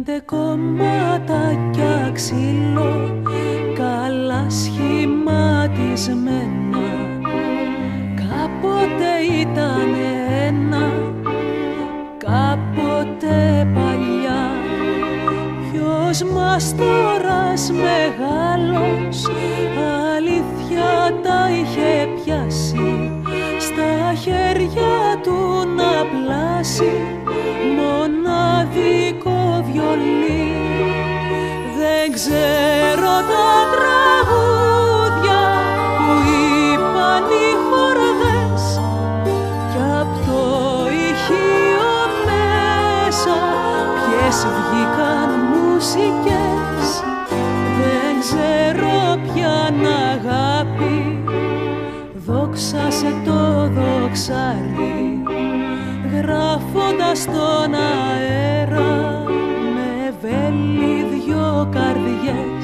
κομματάκια ξύλο, καλά σχηματισμένα. Κάποτε ήταν ένα, κάποτε παλιά. Ποιος μας τωράς μεγάλος, αλήθεια τα είχε πιάσει, στα χέρια του να πλάσει μοναδικό βιολί. Δεν ξέρω τα τραγούδια που είπαν οι χορδές, κι απ' το ηχείο μέσα ποιες βγήκαν μουσικές. Δεν ξέρω ποιαν αγάπη δόξασε το δοξάρι, γράφοντας στον αέρα με βέλη δυο καρδιές.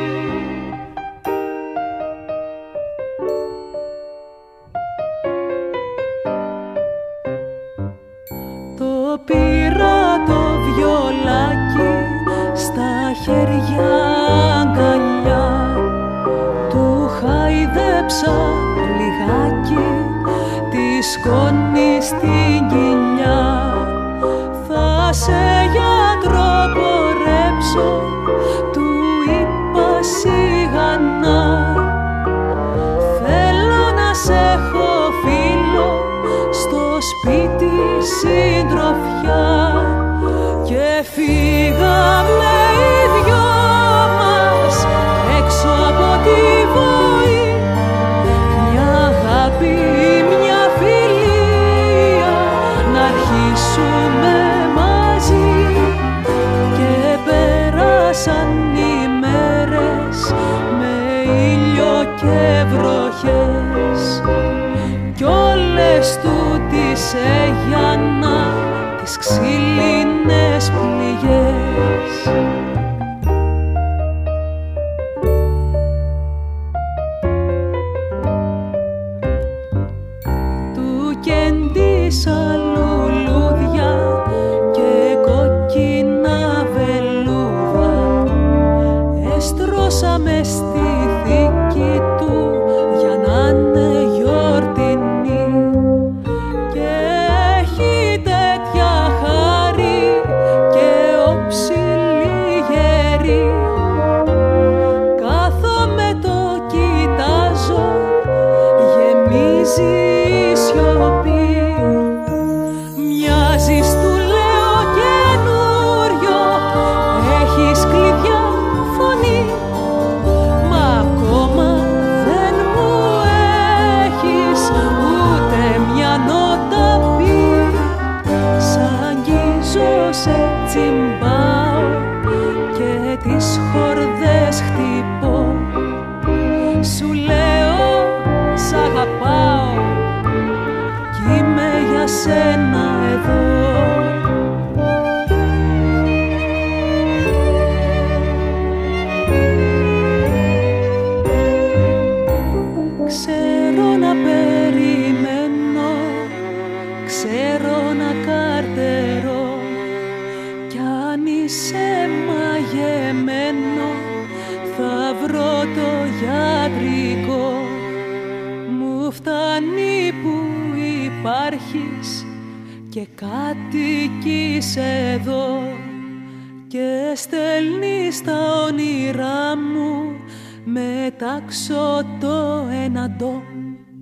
Το πήρα το βιολάκι στα χέρια αγκαλιά, του χαϊδέψα λιγάκι τη σκόνη στην κοιλιά. Θα σε γιατρό πορέψω, του είπα σιγανά, θέλω να σε έχω φίλο, στο σπίτι συντροφιά. Και φύγαμε οι δυο μας έξω από τη βοή, μια αγάπη, μια φιλία, να αρχίσουμε μαζί. Και πέρασαν οι μέρες με ήλιο και βροχές, κι όλες τούτης έγιανα τις ξύλινες πληγές. Του κέντησα λουλούδια και κόκκινα βελούδα, έστρωσαμε στη θήκη του για να είναι γιορτινή. Και έχει τέτοια χάρη και όψιλη γερή, κάθομαι το κοιτάζω, γεμίζει η σιωπή. Μοιάζεις, του λέω, καινούριο, έχεις κλειδιά, φωνή, μα ακόμα δεν μου έχεις ούτε μια νότα πει. Σ' αγγίζω, σε τσιμπάω και τις χορδές χτυπώ, σου λέω σ' αγαπάω κι είμαι για σένα εδώ. Ξέρω να περιμένω, ξέρω να καρτερώ, κι αν είσαι μαγεμένο θα βρω το γιατρικό. Μου φτάνει που υπάρχεις και κατοικείς εδώ και στέλνεις τα όνειρά μου μετάξω το έναντο.